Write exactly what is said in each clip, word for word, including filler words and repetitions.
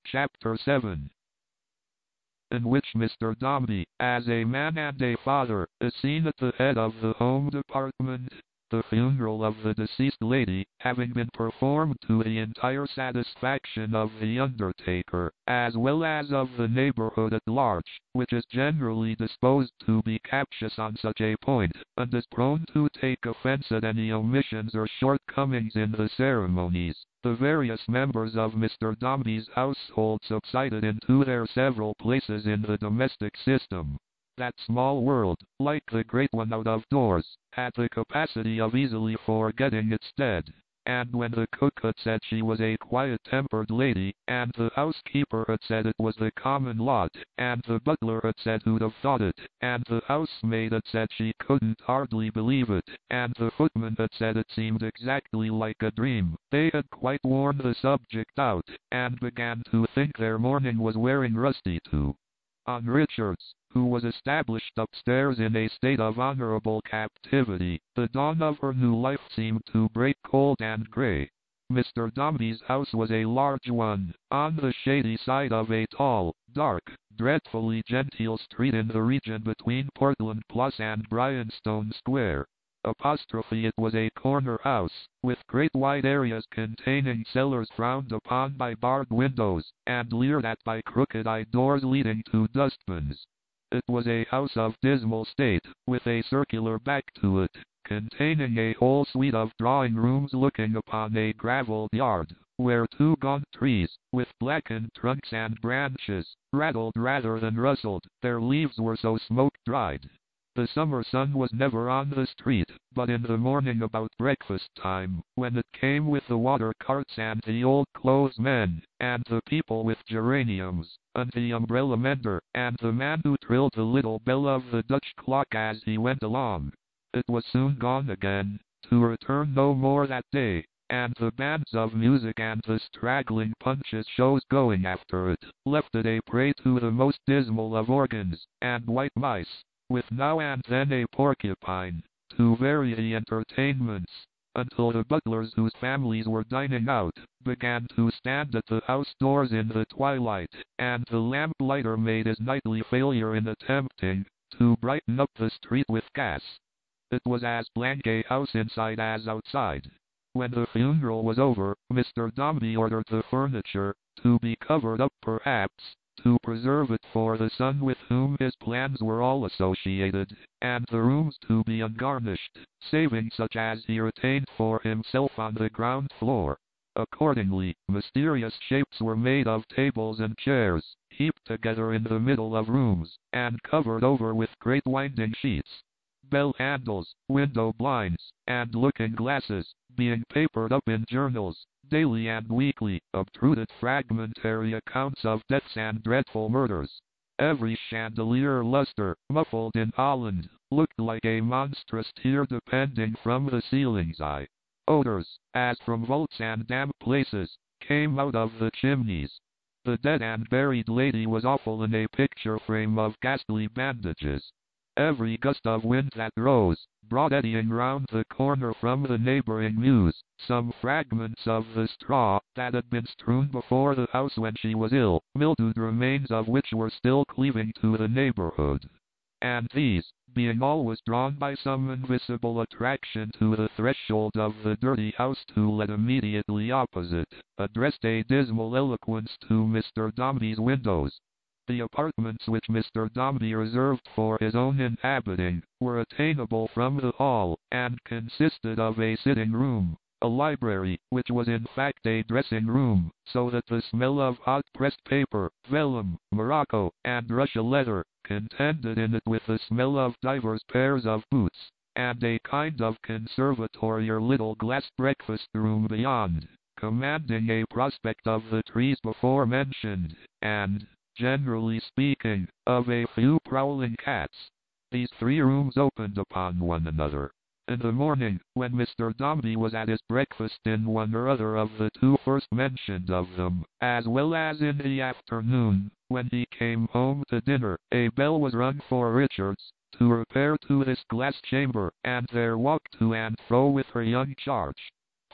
Chapter seven, in which Mister Dombey, as a man and a father, is seen at the head of the Home Department. The funeral of the deceased lady having been performed to the entire satisfaction of the undertaker, as well as of the neighborhood at large, which is generally disposed to be captious on such a point, and is prone to take offense at any omissions or shortcomings in the ceremonies, the various members of Mister Dombey's household subsided into their several places in the domestic system. That small world, like the great one out of doors, had the capacity of easily forgetting its dead. And when the cook had said she was a quiet-tempered lady, and the housekeeper had said it was the common lot, and the butler had said who'd have thought it, and the housemaid had said she couldn't hardly believe it, and the footman had said it seemed exactly like a dream, they had quite worn the subject out, and began to think their mourning was wearing rusty too. On Richards, who was established upstairs in a state of honorable captivity, the dawn of her new life seemed to break cold and grey. Mister Dombey's house was a large one, on the shady side of a tall, dark, dreadfully genteel street in the region between Portland Place and Bryanstone Square. Apostrophe it was a corner house, with great wide areas containing cellars frowned upon by barred windows, and leered at by crooked-eyed doors leading to dustbins. It was a house of dismal state, with a circular back to it, containing a whole suite of drawing rooms looking upon a gravelled yard, where two gaunt trees, with blackened trunks and branches, rattled rather than rustled, their leaves were so smoke-dried. The summer sun was never on the street, but in the morning about breakfast time, when it came with the water carts and the old clothes men, and the people with geraniums, and the umbrella mender, and the man who trilled the little bell of the Dutch clock as he went along. It was soon gone again, to return no more that day, and the bands of music and the straggling punches shows going after it, left it a prey to the most dismal of organs, and white mice, with now and then a porcupine, to vary the entertainments, until the butlers whose families were dining out, began to stand at the house doors in the twilight, and the lamplighter made his nightly failure in attempting to brighten up the street with gas. It was as blank a house inside as outside. When the funeral was over, Mister Dombey ordered the furniture to be covered up perhaps, to preserve it for the son with whom his plans were all associated, and the rooms to be ungarnished, saving such as he retained for himself on the ground floor. Accordingly, mysterious shapes were made of tables and chairs, heaped together in the middle of rooms, and covered over with great winding sheets. Bell handles, window blinds, and looking-glasses, being papered up in journals, daily and weekly, obtruded fragmentary accounts of deaths and dreadful murders. Every chandelier lustre, muffled in Holland, looked like a monstrous tear depending from the ceiling's eye. Odors, as from vaults and damp places, came out of the chimneys. The dead and buried lady was awful in a picture frame of ghastly bandages. Every gust of wind that rose, brought eddying round the corner from the neighboring mews, some fragments of the straw that had been strewn before the house when she was ill, mildewed remains of which were still cleaving to the neighborhood. And these, being always drawn by some invisible attraction to the threshold of the dirty house to let immediately opposite, addressed a dismal eloquence to Mister Dombey's windows. The apartments which Mister Dombey reserved for his own inhabiting were attainable from the hall, and consisted of a sitting room, a library, which was in fact a dressing room, so that the smell of hot pressed paper, vellum, morocco, and Russia leather, contended in it with the smell of divers pairs of boots, and a kind of conservatory or little glass breakfast room beyond, commanding a prospect of the trees before mentioned, and, generally speaking, of a few prowling cats. These three rooms opened upon one another. In the morning, when Mister Dombey was at his breakfast in one or other of the two first mentioned of them, as well as in the afternoon, when he came home to dinner, a bell was rung for Richards to repair to this glass chamber, and there walk to and fro with her young charge.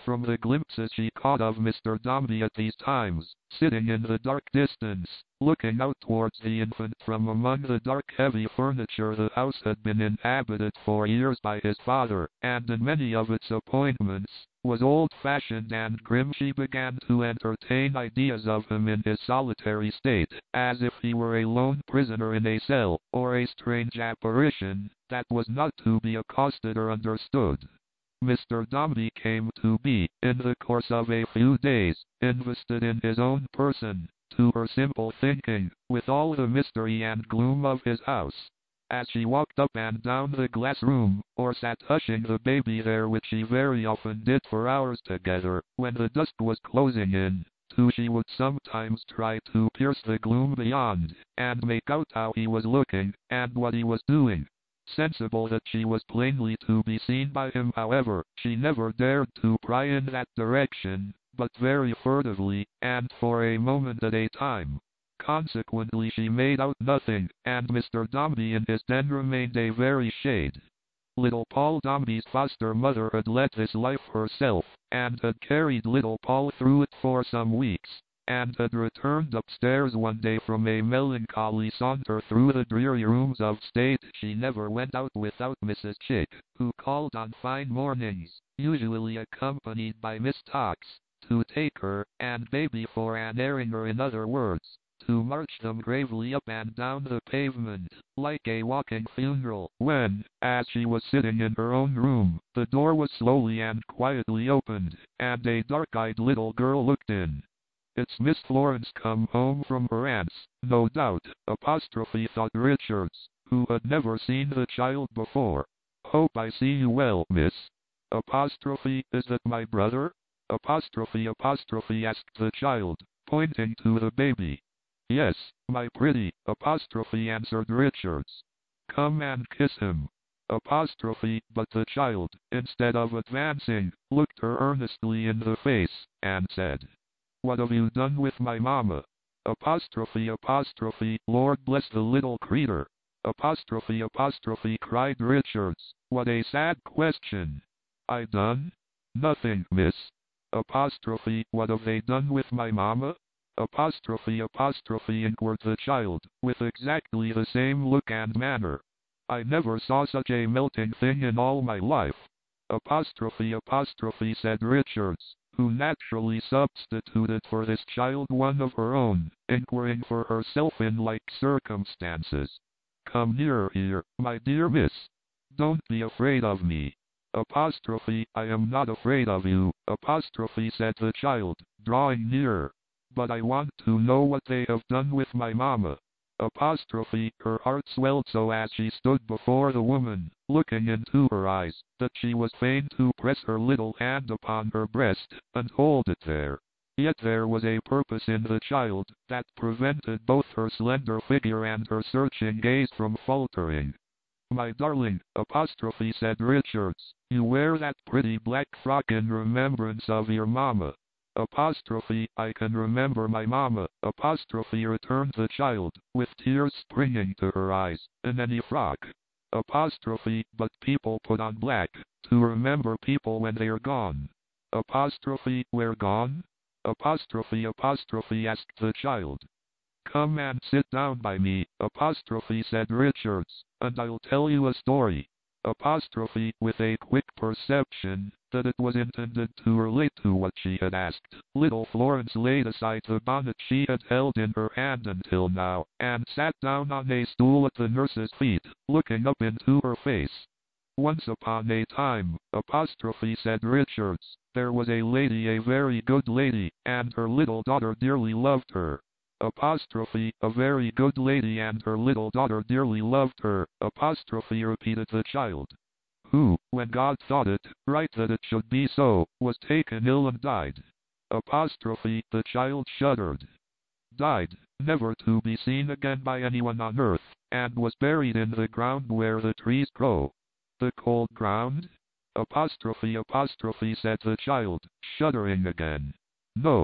from the glimpses she caught of Mister Dombey at these times, sitting in the dark distance, looking out towards the infant from among the dark heavy furniture the house had been inhabited for years by his father, and in many of its appointments, was old-fashioned and grim, she began to entertain ideas of him in his solitary state, as if he were a lone prisoner in a cell, or a strange apparition, that was not to be accosted or understood. Mister Dombey came to be, in the course of a few days, invested in his own person, to her simple thinking, with all the mystery and gloom of his house. As she walked up and down the glass room, or sat hushing the baby there, which she very often did for hours together, when the dusk was closing in, too, she would sometimes try to pierce the gloom beyond, and make out how he was looking, and what he was doing. Sensible that she was plainly to be seen by him, however, she never dared to pry in that direction, but very furtively, and for a moment at a time. Consequently she made out nothing, and Mister Dombey in his den remained a very shade. Little Paul Dombey's foster mother had led this life herself, and had carried little Paul through it for some weeks, and had returned upstairs one day from a melancholy saunter through the dreary rooms of state. She never went out without Missus Chick, who called on fine mornings, usually accompanied by Miss Tox, to take her and baby for an airing, or in other words, to march them gravely up and down the pavement, like a walking funeral, when, as she was sitting in her own room, the door was slowly and quietly opened, and a dark-eyed little girl looked in. "It's Miss Florence come home from her aunt's, no doubt," apostrophe thought Richards, who had never seen the child before. "Hope I see you well, miss." Apostrophe, "Is that my brother?" Apostrophe apostrophe asked the child, pointing to the baby. "Yes, my pretty," apostrophe answered Richards. "Come and kiss him." Apostrophe, but the child, instead of advancing, looked her earnestly in the face, and said, "What have you done with my mamma?" Apostrophe apostrophe, "Lord bless the little creetur." Apostrophe apostrophe, cried Richards, "What a sad question." "I done? Nothing, miss." Apostrophe, "What have they done with my mamma?" Apostrophe apostrophe, inquired the child, with exactly the same look and manner. "I never saw such a melting thing in all my life." Apostrophe apostrophe, said Richards, who naturally substituted for this child one of her own, inquiring for herself in like circumstances. "Come nearer here, my dear miss. Don't be afraid of me." Apostrophe, "I am not afraid of you," apostrophe, said the child, drawing nearer. "But I want to know what they have done with my mamma." Apostrophe, her heart swelled so as she stood before the woman, looking into her eyes, that she was fain to press her little hand upon her breast, and hold it there. Yet there was a purpose in the child, that prevented both her slender figure and her searching gaze from faltering. "My darling," apostrophe, said Richards, "you wear that pretty black frock in remembrance of your mamma." Apostrophe, "I can remember my mamma," apostrophe, returned the child, with tears springing to her eyes, "in any frock." Apostrophe, "But people put on black, to remember people when they're gone." Apostrophe, "Where gone?" Apostrophe apostrophe, asked the child. "Come and sit down by me," apostrophe, said Richards, "and I'll tell you a story." Apostrophe, with a quick perception that it was intended to relate to what she had asked, little Florence laid aside the bonnet she had held in her hand until now, and sat down on a stool at the nurse's feet, looking up into her face. "Once upon a time," apostrophe, said Richards, "there was a lady, a very good lady, and her little daughter dearly loved her." Apostrophe, "A very good lady and her little daughter dearly loved her," apostrophe, repeated the child. "Who, when God thought it right that it should be so, was taken ill and died." Apostrophe, the child shuddered. "Died, never to be seen again by anyone on earth, and was buried in the ground where the trees grow." "The cold ground?" Apostrophe apostrophe, said the child, shuddering again. "No."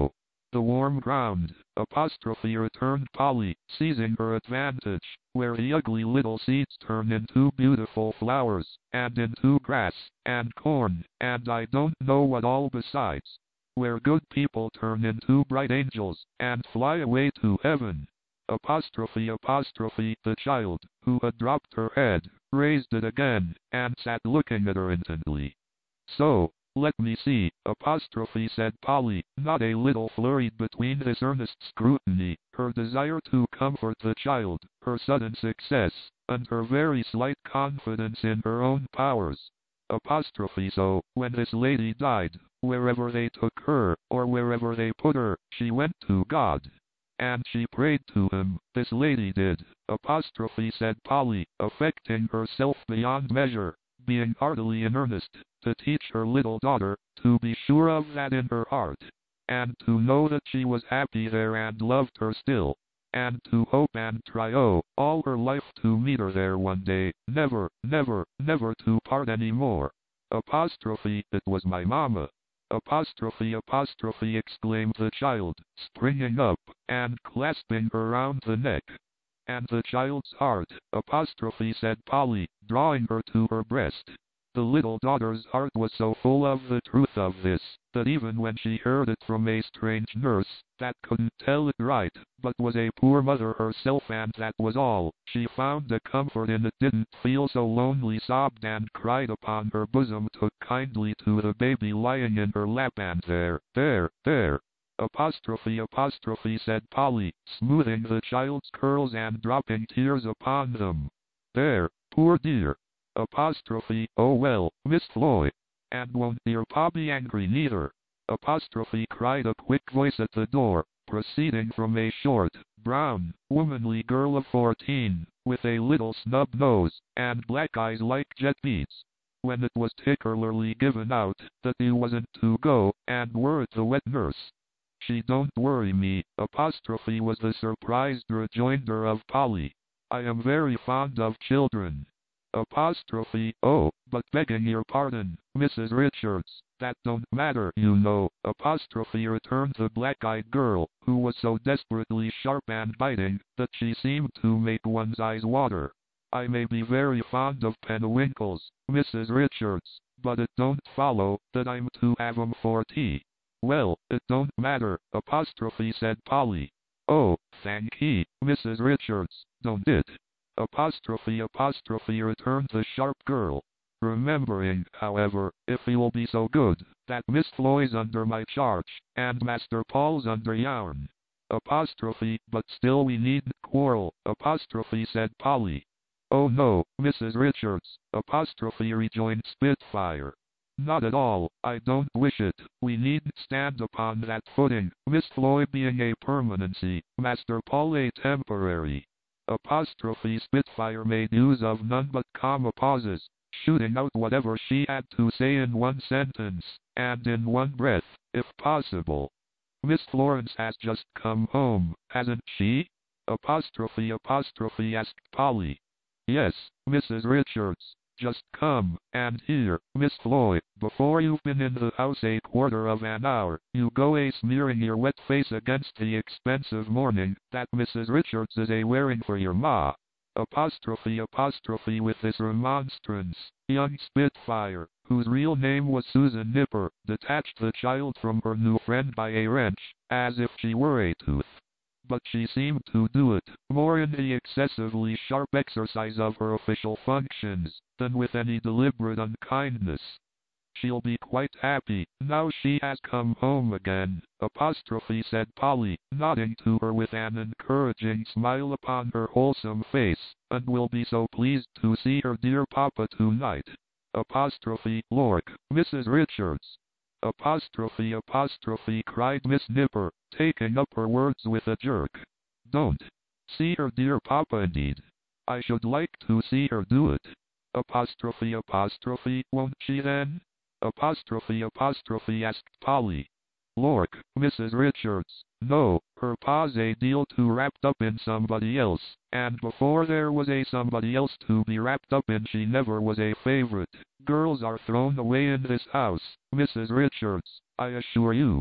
The warm ground, apostrophe returned Polly, seizing her advantage, where the ugly little seeds turn into beautiful flowers, and into grass, and corn, and I don't know what all besides. Where good people turn into bright angels, and fly away to heaven. Apostrophe apostrophe the child, who had dropped her head, raised it again, and sat looking at her intently. So, let me see, apostrophe said Polly, not a little flurried between this earnest scrutiny, her desire to comfort the child, her sudden success, and her very slight confidence in her own powers. Apostrophe so, when this lady died, wherever they took her, or wherever they put her, she went to God. And she prayed to him, this lady did, apostrophe said Polly, affecting herself beyond measure, being heartily in earnest, to teach her little daughter, to be sure of that in her heart, and to know that she was happy there and loved her still, and to hope and try oh, all her life to meet her there one day, never, never, never to part any more. Apostrophe, it was my mamma. Apostrophe apostrophe exclaimed the child, springing up, and clasping her round the neck. And the child's heart, apostrophe said Polly, drawing her to her breast. The little daughter's heart was so full of the truth of this, that even when she heard it from a strange nurse, that couldn't tell it right, but was a poor mother herself and that was all, she found a comfort in it, didn't feel so lonely, sobbed and cried upon her bosom, took kindly to the baby lying in her lap, and there, there, there, apostrophe apostrophe said Polly, smoothing the child's curls and dropping tears upon them. There, poor dear. Apostrophe, oh well, Miss Floy. And won't dear Pa be angry neither? Apostrophe cried a quick voice at the door, proceeding from a short, brown, womanly girl of fourteen, with a little snub nose, and black eyes like jet beads. When it was particularly given out that you wasn't to go, and were it the wet nurse. She don't worry me, apostrophe was the surprised rejoinder of Polly. I am very fond of children. Apostrophe, oh, but begging your pardon, Missus Richards, that don't matter, you know, apostrophe returned the black-eyed girl, who was so desperately sharp and biting, that she seemed to make one's eyes water. I may be very fond of Penwinkles, Missus Richards, but it don't follow that I'm to have 'em for tea. Well, it don't matter, apostrophe said Polly. Oh, thank ye, Missus Richards, don't it? Apostrophe apostrophe returned the sharp girl. Remembering, however, if you'll be so good, that Miss Floy's under my charge, and Master Paul's under yourn. Apostrophe, but still we needn't quarrel, apostrophe said Polly. Oh no, Missus Richards, apostrophe rejoined Spitfire. Not at all, I don't wish it, we needn't stand upon that footing, Miss Floy being a permanency, Master Paul a temporary. Apostrophe Spitfire made use of none but comma pauses, shooting out whatever she had to say in one sentence, and in one breath, if possible. Miss Florence has just come home, hasn't she? Apostrophe apostrophe asked Polly. Yes, Missus Richards, just come, and here, Miss Floy, before you've been in the house a quarter of an hour, you go a smearing your wet face against the expensive mourning that Missus Richards is a wearing for your ma. Apostrophe apostrophe with this remonstrance, young Spitfire, whose real name was Susan Nipper, detached the child from her new friend by a wrench, as if she were a tooth. But she seemed to do it more in the excessively sharp exercise of her official functions, than with any deliberate unkindness. She'll be quite happy, now she has come home again, apostrophe said Polly, nodding to her with an encouraging smile upon her wholesome face, and will be so pleased to see her dear papa tonight. Apostrophe, Lork, Missus Richards. Apostrophe apostrophe cried Miss Nipper, taking up her words with a jerk. Don't. See her dear papa indeed. I should like to see her do it. Apostrophe apostrophe, won't she then? Apostrophe apostrophe asked Polly. Lork, Missus Richards, no, her pa's a deal too wrapped up in somebody else, and before there was a somebody else to be wrapped up in she never was a favorite. Girls are thrown away in this house, Missus Richards, I assure you.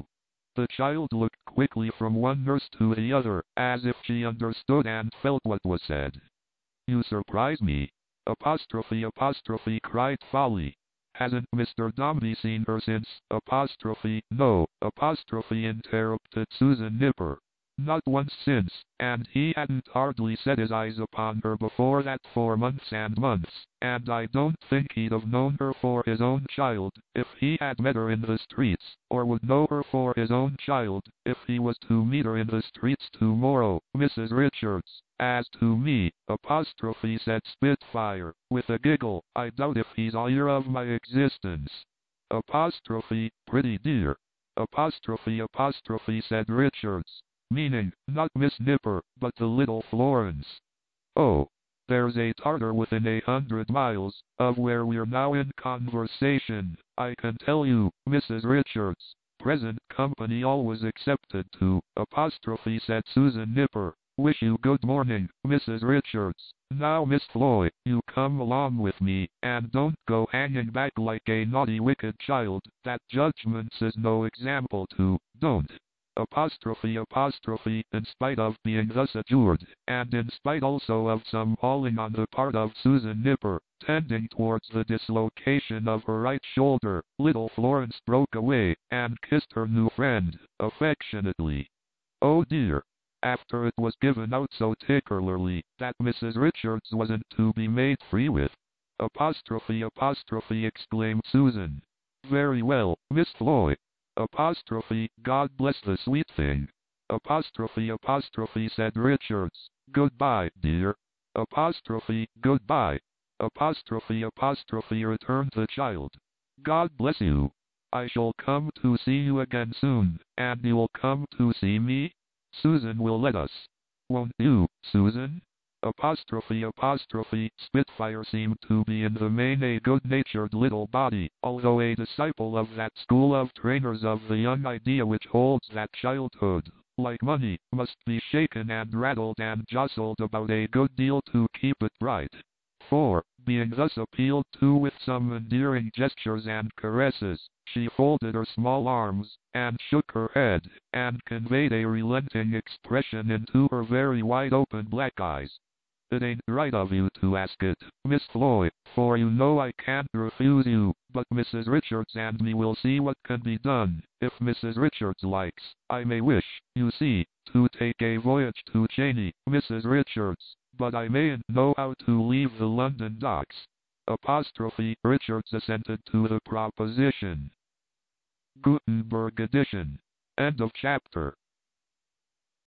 The child looked quickly from one nurse to the other, as if she understood and felt what was said. "You surprise me!" Apostrophe apostrophe cried Folly. "Hasn't Mister Dombey seen her since?" Apostrophe "No," apostrophe interrupted Susan Nipper. "Not once since, and he hadn't hardly set his eyes upon her before that for months and months, and I don't think he'd have known her for his own child, if he had met her in the streets, or would know her for his own child, if he was to meet her in the streets tomorrow, Missus Richards. As to me," apostrophe said Spitfire, with a giggle, "I doubt if he's aware of my existence." Apostrophe, "Pretty dear." Apostrophe apostrophe said Richards, meaning, not Miss Nipper, but the little Florence. "Oh, there's a Tartar within a hundred miles of where we're now in conversation, I can tell you, Missus Richards. Present company always accepted too," apostrophe said Susan Nipper. "Wish you good morning, Missus Richards. Now Miss Floy, you come along with me, and don't go hanging back like a naughty wicked child, that judgment's is no example to, don't." Apostrophe apostrophe in spite of being thus adjured, and in spite also of some hauling on the part of Susan Nipper, tending towards the dislocation of her right shoulder, little Florence broke away, and kissed her new friend, affectionately. Oh dear! After it was given out so particularly that Missus Richards wasn't to be made free with. Apostrophe apostrophe exclaimed Susan. "Very well, Miss Floy." Apostrophe, "God bless the sweet thing." Apostrophe apostrophe said Richards, "Goodbye, dear." Apostrophe, "Goodbye." Apostrophe apostrophe returned the child. "God bless you. I shall come to see you again soon, and you'll come to see me? Susan will let us. Won't you, Susan?" Apostrophe apostrophe Spitfire seemed to be in the main a good-natured little body, although a disciple of that school of trainers of the young idea which holds that childhood, like money, must be shaken and rattled and jostled about a good deal to keep it bright. For, being thus appealed to with some endearing gestures and caresses, she folded her small arms, and shook her head, and conveyed a relenting expression into her very wide-open black eyes. "It ain't right of you to ask it, Miss Floy, for you know I can't refuse you, but Missus Richards and me will see what can be done. If Missus Richards likes, I may wish, you see, to take a voyage to Cheney, Missus Richards, but I mayn't know how to leave the London docks." Apostrophe Richards assented to the proposition. Gutenberg edition. End of chapter.